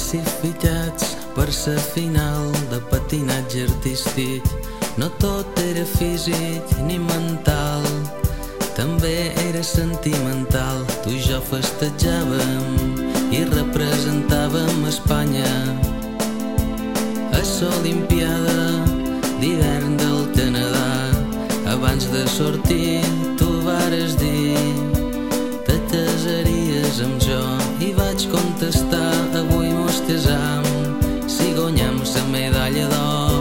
classificats per sa final de patinatge artístic. No tot era físic ni mental, també era sentimental. Tu i jo festejàvem i representàvem Espanya a l'Olimpiada d'hivern del Canadà. Abans de sortir tu vares dir te casaries amb jo i vaig contestar avui mos casam si guanyem la medalla d'or.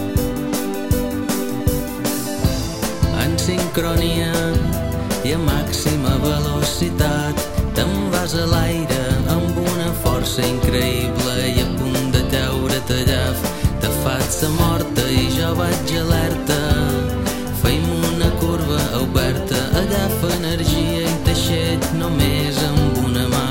En sincronia i a màxima velocitat te'n vas a l'aire amb una força increïble i a punt de caure-te allà. Te faig la morta i jo vaig alerta. Feim una curva oberta, agafa energia i t'aixec només amb una mà.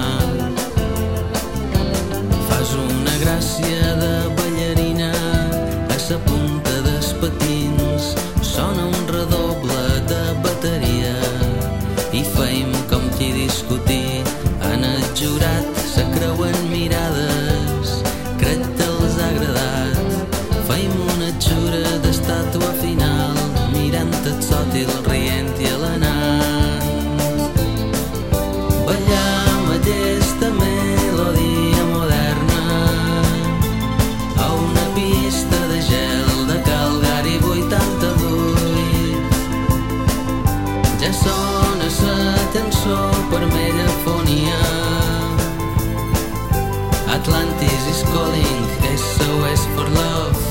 Fas una gràcia de ballarina a la punta dels patins, sona un redoble de bateria i feim com qui discutir. En el jurat se creuen mirades, crec que els ha agradat. Feim una xura d'estàtua final, mirant el sòtil, rient i alenant. Ballam aquesta melodia moderna a una pista de gel de Calgary 88. Ja sona la cançó per megafonia. Atlantis is calling, SOS for love.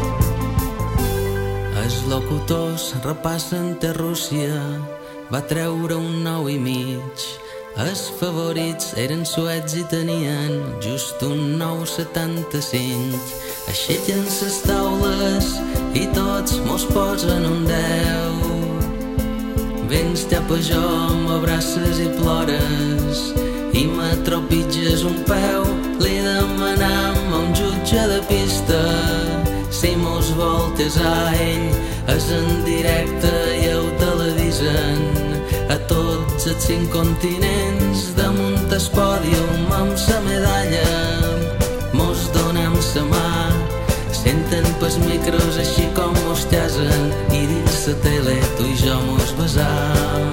Els locutors repassen que Rússia va treure un 9,5. Els favorits eren suecs i tenien just un 9,75. Aixequen les taules i tots mos posen un 10. Vens cap a jo, m'abraces i plores i me tropitges un peu. Li demanam a un jutge de pista si mos vol casar. Ell és en directe i ho televisen a tots els 5 continents. Damunt el pòdium amb sa medalla mos donem sa mà. Senten pels micros així com mos casen i dins la tele tu i jo mos besam.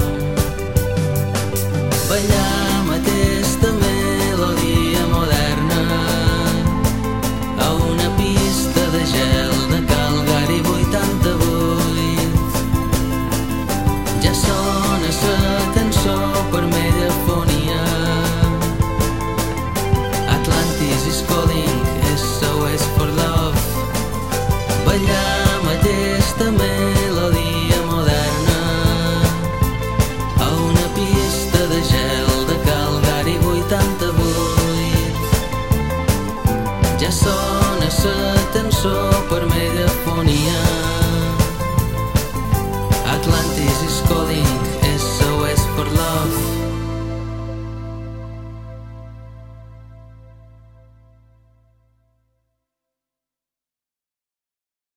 Ballam aquesta melodia moderna a una pista de gel de Calgary 88. Ja sona la cançó per megafonia. Atlantis is calling, SOS for love. Ballam aquesta melodia moderna a una pista de gel de Calgary 88. Ja sona la cançó per megafonia. Atlantis is calling.